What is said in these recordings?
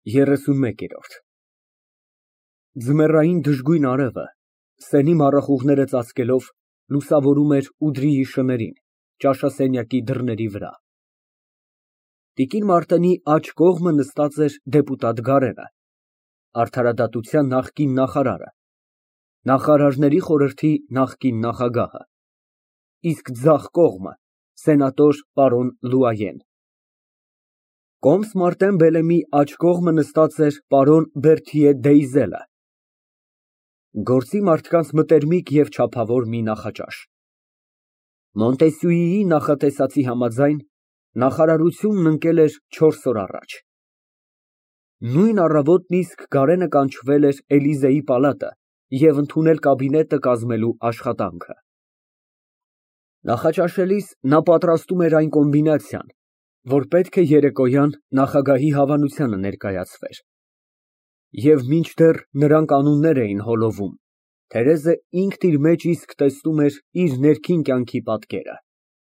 31 Ձմեռային դժգույն արևը, սենի մառախուղները ծածկելով, լուսավորում էր Ուդրիի շներին, ճաշասենյակի դռների վրա։ Տիկին Մարտենի աջ կողմը նստած էր դեպուտատ Գարենը, Արդարադատության նախկին նախարարը, Նախարարների խորհրդի նախկին նախագահը, իսկ ձախ կողմը սենատոր պարոն Լուայեն։ Կոմս Մարտեն Բելեմի աջ կողմը նստած էր պարոն Բերթիե Դեյզելը, գործի մարդկանց մտերմիկ և չափավոր մի նախաճաշ։ Մոնտեսյուիի նախատեսածի համաձայն, նախարարությունն ընկել էր 4 օր առաջ։ Նույն առավոտն իսկ Գարենը կանչվել էր Էլիզեի պալատը և ընդունել կաբինետը կազմելու աշխատանքը։ Նախաճաշելիս նա պատրաստում էր այն կոմբինացիան, որ պետք է երեկոյան նախագահի հավանությանը ներկայացվեր։ Եվ մինչդեռ նրանք անուններ էին հոլովում, Թերեզը ինքն իր մեջ իսկ տեսնում էր իր ներքին կյանքի պատկերը։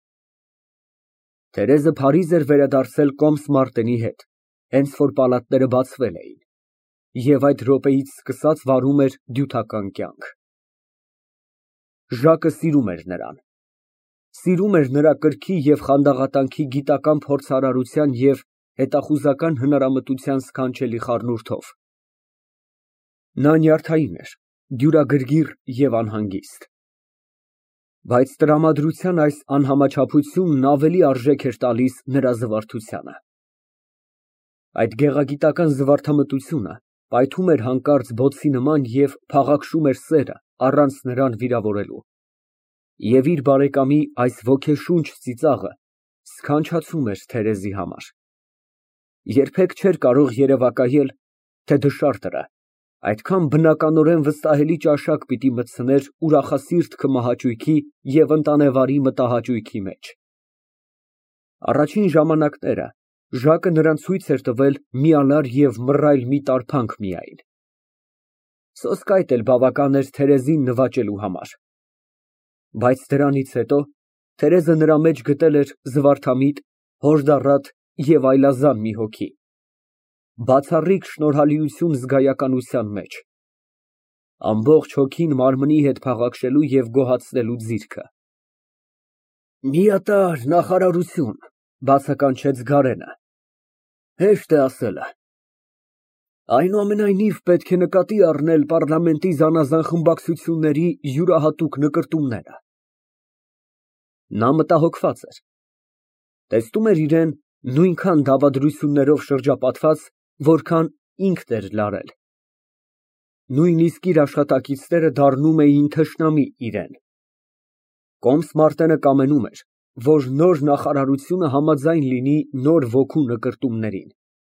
Թերեզը փարիզ էր վերադարձել կոմս Մարտենի հետ, հենց որ պալատները բացվել էին, և այդ րոպեից սկսած վարում էր դյութական կյանք։ Ժակը սիրում էր նրան։ Սիրում էր նրա կրքի և խանդաղատանքի գիտական փորձարարության և հետախուզական հնարամտության սքանչելի խառնուրդով։ Նա նյարդային էր, դյուրագրգիռ և անհանգիստ։ Բայց տրամադրության այս անհամաչափությունն ավելի արժեք էր տալիս նրա զվարթությանը։ Այդ գեղագիտական զվարթամտությունը պայթում էր հանկարծ բոցի նման և փաղաքշում էր սերը առանց նրան վիրավորելու։ Եվ իր բարեկամի այս ոգեշունչ ծիծաղը սքանչացում էր Թերեզի համար։ Երբեք չէր կարող երևակայել, թե դշարտը այդքան բնականորեն վստահելի ճաշակ պիտի մտցներ ուրախասիրտ քմահաճույքի և ընտանեվարի մտահաճույքի մեջ։ Առաջին ժամանակները Ժակը նրան ցույց էր տվել միանար և մռայլ մի տարփանք միայն։ Սոսկ այդ էլ բավական էր Թերեզին նվաճելու համար։ Բայց դրանից հետո Թերեզը նրա մեջ գտել էր զվարթամիտ, հոժդառատ և այլազան մի հոգի, բացառիկ շնորհալիություն զգայականության մեջ, ամբողջ հոգին մարմնի հետ փաղաքշելու և գոհացնելու ձիրքը։ Միատարր նախարարություն, բացականչեց Գարենը, հեշտ է ասելը։ Այնուամենայնիվ պետք է նկատի առնել պառլամենտի զանազան խմբակցությունների յուրահատուկ նկրտումները։ Նա մտահոգված էր։ Տեսնում էր իրան նույնքան դավադրություններով շրջապատված, որքան ինքն էր լարել։ Նույնիսկ իր աշխատակիցները դառնում էին թշնամի իրան։ Կոմս Մարտենը կամենում էր, որ նոր նախարարությունը համաձայն լինի նոր ոգու նկրտումներին։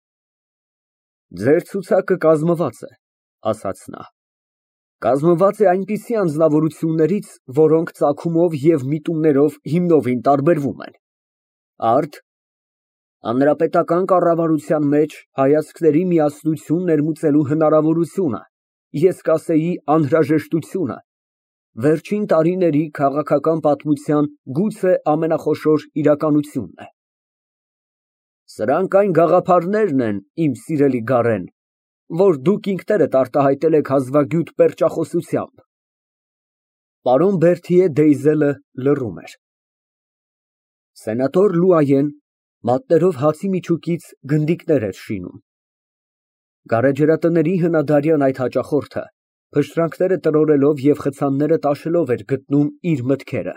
Ձեր ցուցակը կազմված է, ասաց նա։ Կազմված է այնպիսի անձնավորություններից, որոնք ծագումով և միտումներով հիմնովին տարբերվում են։ Արդ, հանրապետական կառավարության մեջ հայացքների միասնություն ներմուծելու հնարավորությունը, ես կասեի անհրաժեշտությունը, վերջին տարիների քաղաքական պատմության գուցե ամենախոշոր իրականությունն է։ Սրանք այն գաղափարներն են, իմ սիրելի Գարեն, որ դուք ինքներդ արտահայտել եք հազվագյուտ պերճախոսությամբ։ Պարոն Բերթիե Դեյզելը լռում էր։ Սենատոր Լուայեն մատներով հացի միջուկից գնդիկներ էր շինում։ Գարեջրատների հնադարյան այդ հաճախորդը փշրանքները տրորելով և խցանները տաշելով էր գտնում իր մտքերը։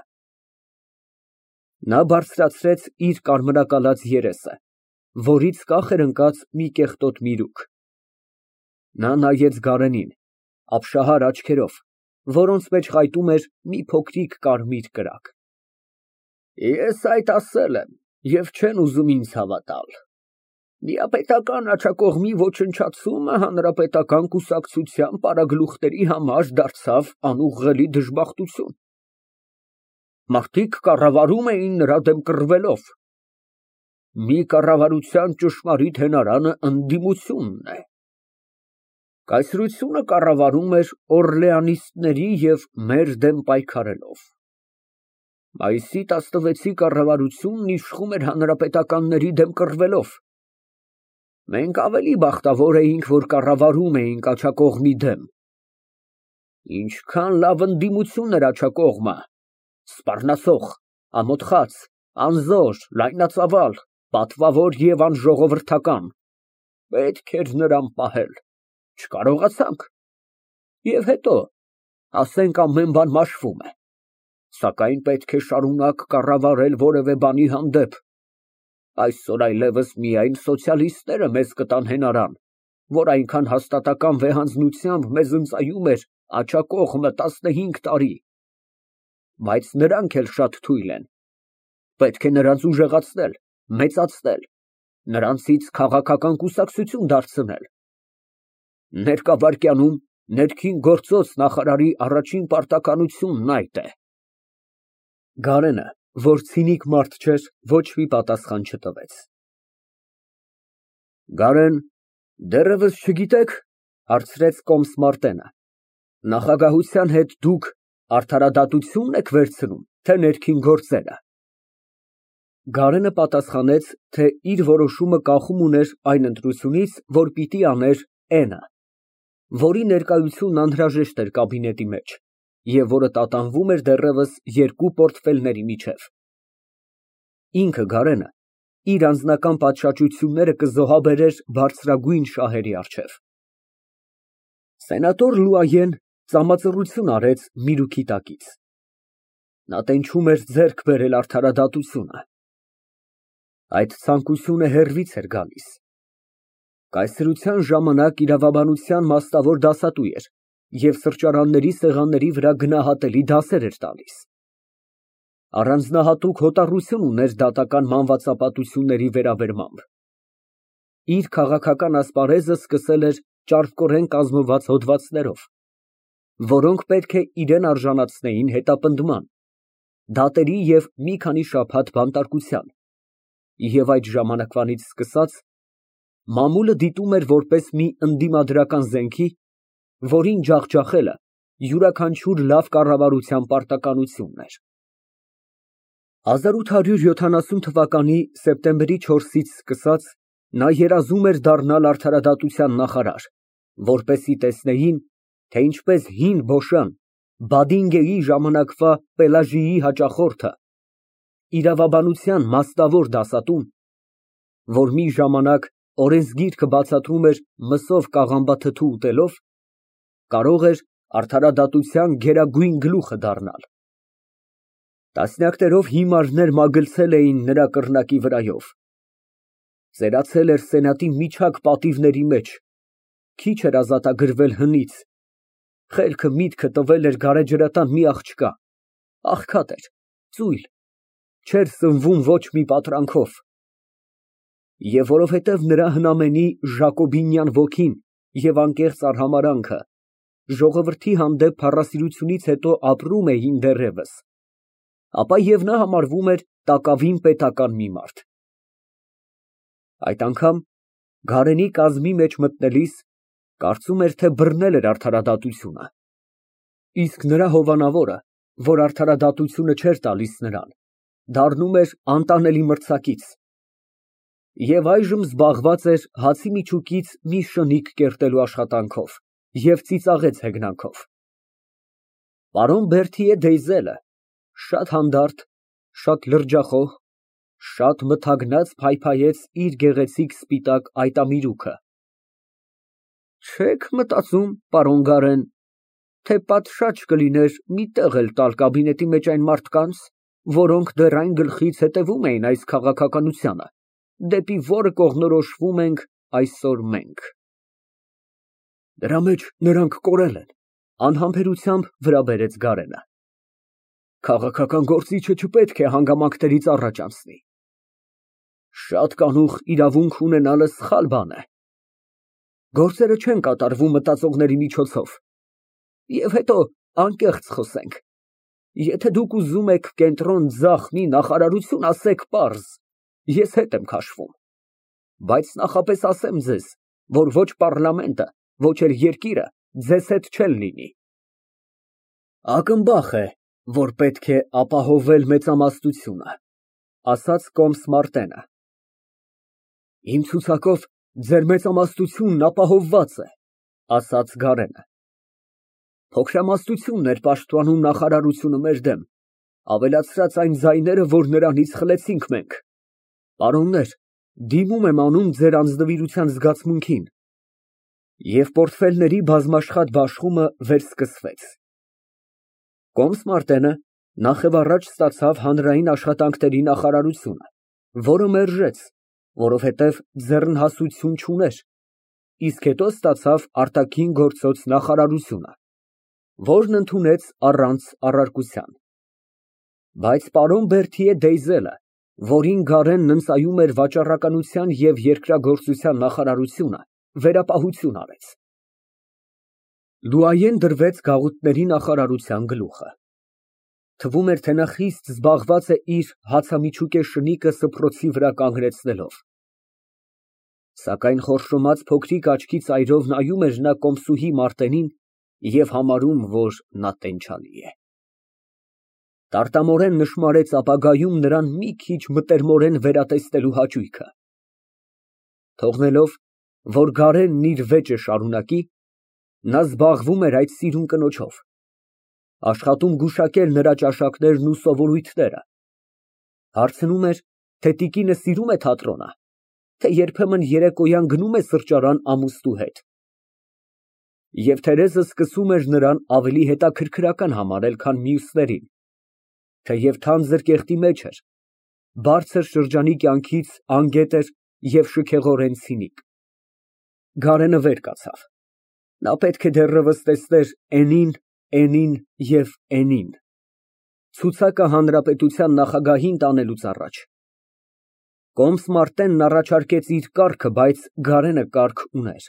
Նա բարձրացրեց իր կարմրակալած երեսը, որից կախ էր ընկած մի կեղտոտ միրուք։ Նա նայեց Գարենին ապշահար աչքերով, որոնց մեջ խայտում էր մի փոքրիկ կարմիր կրակ։ Ես այդ ասել եմ և չեն ուզում ինձ հավատալ։ Միապետական աջակողմի ոչնչացումը հանրապետական կուսակցության պարագլուխների համար դարձավ անուղղելի դժբախտություն։ Մարդիկ կառավարում էին նրա դեմ կռվելով։ Մի կառավարության ճշմարիտ հենարանը ընդդիմությունն է։ Կայսրությունը կառավարում էր օրլեանիստների և մեր դեմ պայքարելով։ Մայիսի 16-ի կառավարությունն իշխում էր հանրապետականների դեմ կռվելով։ Մենք ավելի բախտավոր էինք, որ կառավարում էինք աջակողմի դեմ։ Ինչքան լավ ընդդիմություն էր աջակողմը, սպառնացող, ամոթխած, անզոր, լայնածավալ, պատվավոր և անժողովրդական, պետք էր նրան պահել, չկարողացանք, և հետո, ասենք ամեն բան մաշվում է, սակայն պետք է շարունակ կառավարել որևէ բանի հանդեպ, այսօր այլևս միայն սոցիալիստները մեզ կտան հենարան, որ այնքան հաստատակամ վեհանձնությամբ մեզ ընծայում էր աջակողմը 15 տարի, բայց նրանք էլ շատ թույլ են, պետք է նրանց ուժեղացնել, մեծացնել, նրանցից քաղաքական կուսակցություն դարձնել։ Ներկա վայրկյանում ներքին գործոց նախարարի առաջին պարտականությունն այդ է։ Գարենը, որ ցինիկ մարդ չէր, ոչ մի պատասխան չտվեց։ Գարեն, դեռևս չգիտեք, հարցրեց կոմս Մարտենը, նախագահության հետ դուք արդարադատությո՞ւնն եք վերցնում, թե ներքին գործերը։ Գարենը պատասխանեց, թե իր որոշումը կախում ուներ այն ընտրությունից, որ պիտի աներ N-ը, որի ներկայությունն անհրաժեշտ էր կաբինետի մեջ, և որը տատանվում էր դեռևս երկու պորտֆելների միջև։ Ինքը Գարենը իր անձնական պատշաճությունները կզոհաբերեր բարձրագույն շահերի առջև։ Սենատոր Լուայեն ծամածռություն արեց միրուքի տակից։ Նա տենչում էր ձեռք բերել արդարադատությունը։ Այդ ցանկությունը հեռվից էր գալիս։ Կայսրության ժամանակ իրավաբանության մաստավոր դասատու էր և սրճարանների սեղանների վրա գնահատելի դասեր էր տալիս։ Առանձնահատուկ հոտառություն ուներ դատական մանվածապատությունների վերաբերմամբ։ Իր քաղաքական ասպարեզը սկսել էր ճարպկորեն կազմված հոդվածներով, որոնք պետք է իրան արժանացնեին հետապնդման, դատերի և մի քանի շաբաթ բանտարկության, և այդ ժամանակվանից սկսած մամուլը դիտում էր որպես մի ընդդիմադրական զենքի, որին ջախջախելը յուրաքանչյուր լավ կառավարության պարտականությունն էր։ 1870 թվականի սեպտեմբերի 4-ից սկսած նա երազում էր դառնալ արդարադատության նախարար, որպեսզի տեսնեին, թե ինչպես հին Բոշան, Բադինգեի ժամանակվա Պելաժիի հաճախորդը, իրավաբանության մաստավոր դասատուն, որ մի ժամանակ օրենսգիրքը բացատրում էր մսով կաղամբաթթու ուտելով, կարող էր արդարադատության գերագույն գլուխը դառնալ։ Տասնյակներով հիմարներ մագլցել էին նրա կռնակի վրայով։ Ծերացել էր սենատի միջակ պատիվների մեջ, քիչ էր ազատագրվել հնից, խելքը միտքը տվել էր գարեջրատան մի աղջկա, աղքատ էր, ծույլ, չէր սնվում ոչ մի պատրանքով։ Եվ որովհետև նրա հնամենի ժակոբինյան ոգին և անկեղծ արհամարհանքը ժողովրդի հանդեպ փառասիրությունից հետո ապրում էին դեռևս, ապա և նա համարվում էր տակավին պետական մի մարդ։ Այդ անգամ Գարենի կազմի մեջ մտնելիս կարծում էր, թե բռնել էր արդարադատությունը, իսկ նրա հովանավորը, որ արդարադատությունը չէր տալիս նրան, դառնում էր անտանելի մրցակից, և այժմ զբաղված էր հացի միջուկից մի շնիկ կերտելու աշխատանքով և ծիծաղեց հեգնանքով։ Պարոն Բերթիե Դեյզելը շատ հանդարտ, շատ լրջախոհ, շատ մթագնած փայփայեց իր գեղեցիկ սպիտակ այտամիրուքը։ Չե՞ք մտածում, պարոն Գարեն, թե պատշաճ կլիներ մի տեղ էլ տալ կաբինետի մեջ այն մարդկանց, որոնք դեռ այն գլխից հետևում էին այս քաղաքականությանը, դեպի որը կողմնորոշվում ենք այսօր մենք։ Դրա մեջ նրանք կորել են, անհամբերությամբ վրա բերեց Գարենը։ Քաղաքական գործիչը չպետք է հանգամանքներից առաջ անցնի։ Շատ կանուխ իրավունք ունենալը սխալ բան է։ Գործերը չեն կատարվում մտածողների միջոցով։ Եվ հետո անկեղծ խոսենք, եթե դուք ուզում եք կենտրոն ձախ մի նախարարություն, ասեք պարզ, ես հետ եմ քաշվում, բայց նախապես ասեմ ձեզ, որ ոչ պառլամենտը, ոչ էլ երկիրը ձեզ հետ չեն լինի։ Ակնբախ է, որ պետք է ապահովել մեծամասնությունը, ասաց կոմս Մարտենը։ Իմ ցուցակով Ձեր մեծամասնությունն ապահովված է, ասաց Գարենը։ Փոքրամասնությունն էր պաշտպանում նախարարությունը մեր դեմ, ավելացրած այն ձայները, որ նրանից խլեցինք մենք։ Պարոններ, դիմում եմ անում ձեր անձնվիրության զգացմունքին։ Եվ պորտֆելների բազմաշխատ բաշխումը վերսկսվեց։ Կոմս-Մարտենը նախևառաջ ստացավ հանրային աշխատանքների նախարարությունը, որը մերժեց, որովհետև ձեռնհասություն չուներ, իսկ հետո ստացավ արտաքին գործոց նախարարությունը, որն ընդունեց առանց առարկության։ Բայց պարոն Բերթիե Դեյզելը, որին Գարենն ընծայում էր վաճառականության և երկրագործության նախարարությունը, վերապահություն արեց։ Դուայեն դրվեց գաղութների նախարարության գլուխը։ Թվում էր, թե նա խիստ զբաղված է իր հացամիջուկե շնիկը սփռոցի վրա կանգնեցնելով։ Սակայն խորշոմած փոքրիկ աչքի ծայրով նայում էր նա կոմսուհի Մարտենին և համարում, որ նա տենչալի է։ Տարտամորեն նշմարեց ապագայում նրան մի քիչ մտերմորեն վերատեսնելու հաճույքը։ Թողնելով, որ Գարենն իր վեճը շարունակի, նա զբաղվում էր այդ սիրուն կնոջով, աշխատում գուշակել նրա ճաշակներն ու սովորույթները, հարցնում էր, թե տիկինը սիրում է թատրոնը, թե երբեմն երեկոյան գնում է սրճարան ամուսնու հետ։ Եվ Թերեզը սկսում էր նրան ավելի հետաքրքրական համարել, քան մյուսներին, թեև թանձր կեղտի մեջ էր, բարձր շրջանի կյանքից անգետ էր և շքեղորեն ցինիկ։ Գարենը վեր կացավ։ Նա պետք է դեռևս տեսներ Էնին և Էնին, ցուցակը հանրապետության նախագահին տանելուց առաջ։ Կոմս֊Մարտենն առաջարկեց իր կառքը, բայց Գարենը կառք ուներ։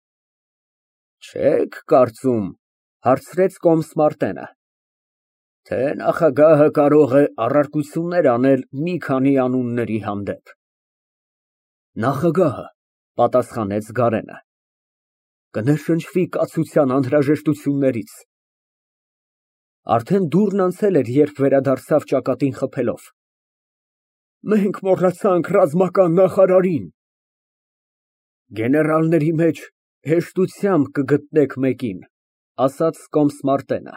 Չե՞ք կարծում, հարցրեց Կոմս֊Մարտենը, թե նախագահը կարող է առարկություններ անել մի քանի անունների հանդեպ։ Նախագահը, պատասխանեց Գարենը, կներշնչվի կացության անհրաժեշտություններից։ Արդեն դուռն անցել էր, երբ վերադարձավ ճակատին խփելով։ Մենք մոռացանք ռազմական նախարարին։ Գեներալների մեջ հեշտությամբ կգտնեք մեկին, ասաց Կոմս֊Մարտենը։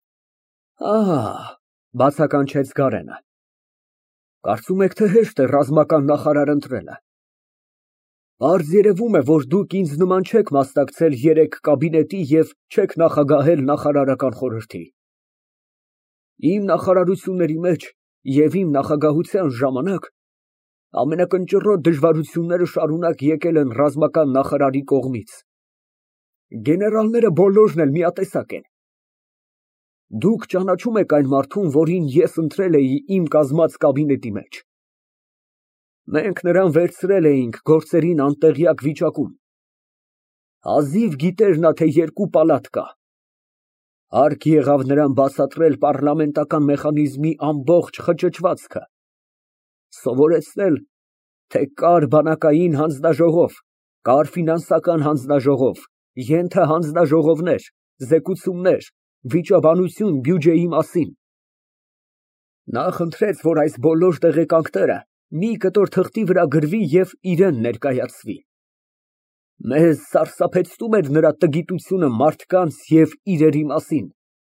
Բացականչեց Գարենը։ Կարծում եք, թե հեշտ է ռազմական նախարար ընտրելը։ Պարզ երևում է, որ դուք ինձ նման չեք մասնակցել 3 կաբինետի և չեք նախագահել նախարարական խորհրդի։ Իմ նախարարությունների մեջ և իմ նախագահության ժամանակ ամենակնճռոտ դժվարությունները շարունակ եկել են ռազմական նախարարի կողմից։ Գեներալները բոլորն էլ միատեսակ են։ Դուք ճանաչում եք այն մարդուն, որին ես ընտրել էի իմ կազմած կաբինետի մեջ։ Մենք նրան վերցրել էինք գործերին անտեղյակ վիճակում։ Հազիվ գիտեր նա, թե 2 պալատ կա։ Հարկ եղավ նրան բացատրել պառլամենտական մեխանիզմի ամբողջ խճճվածքը, սովորեցնել, թե կար բանակային հանձնաժողով, կար ֆինանսական հանձնաժողով, ենթահանձնաժողովներ, զեկուցումներ, վիճաբանություն բյուջեի մասին։ Նա խնդրեց, որ այս բոլոր տեղեկանքները մի կտոր թղթի վրա գրվի և իրան ներկայացվի։ Մեզ սարսափեցնում էր նրա տգիտությունը մարդկանց և իրերի մասին։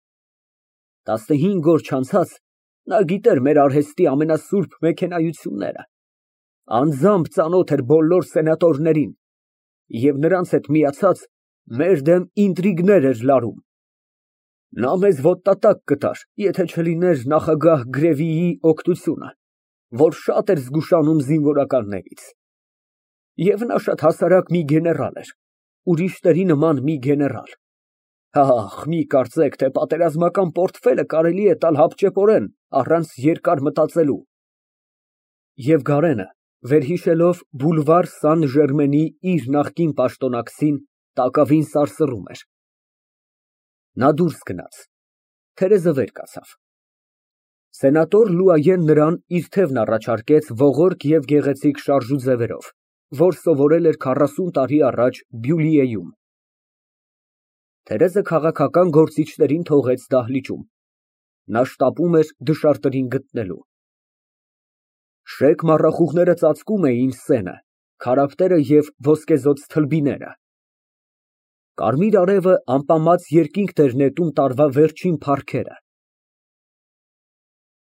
15 օր չանցած նա գիտեր մեր արհեստի ամենասուրբ մեքենայությունները, անձամբ ծանոթ էր բոլոր սենատորներին և նրանց հետ միացած մեր դեմ ինտրիգներ էր լարում։ Նա մեզ ոտնատակ կտար, եթե չլիներ նախագահ Գրևիի օգնությունը, որ շատ էր զգուշանում զինվորականներից։ Եվ նա շատ հասարակ մի գեներալ էր, ուրիշների նման մի գեներալ։ Մի կարծեք, թե պատերազմական պորտֆելը կարելի է տալ հապճեպորեն, առանց երկար մտածելու։ Եվ Գարենը, վերհիշելով բուլվար Սան֊Ժերմենի իր նախկին պաշտոնակցին, տակավին սարսռում էր։ Նա դուրս գնաց։ Թերեզը վեր կացավ։ Սենատոր Լուայեն նրան իր թևն առաջարկեց ողորկ և գեղեցիկ շարժու ձևերով, որ սովորել էր 40 տարի առաջ Բյուլիեում։ Թերեզը քաղաքական գործիչներին թողեց դահլիճում։ Նա շտապում էր դժարտին գտնելու։ Շեկ մառախուղները ծածկում էին Սենը, քարափտերը և ոսկեզօծ թլբիները։ Կարմիր արևը ամպամած երկինքն էր նետում տարվա վերջին փառքերը։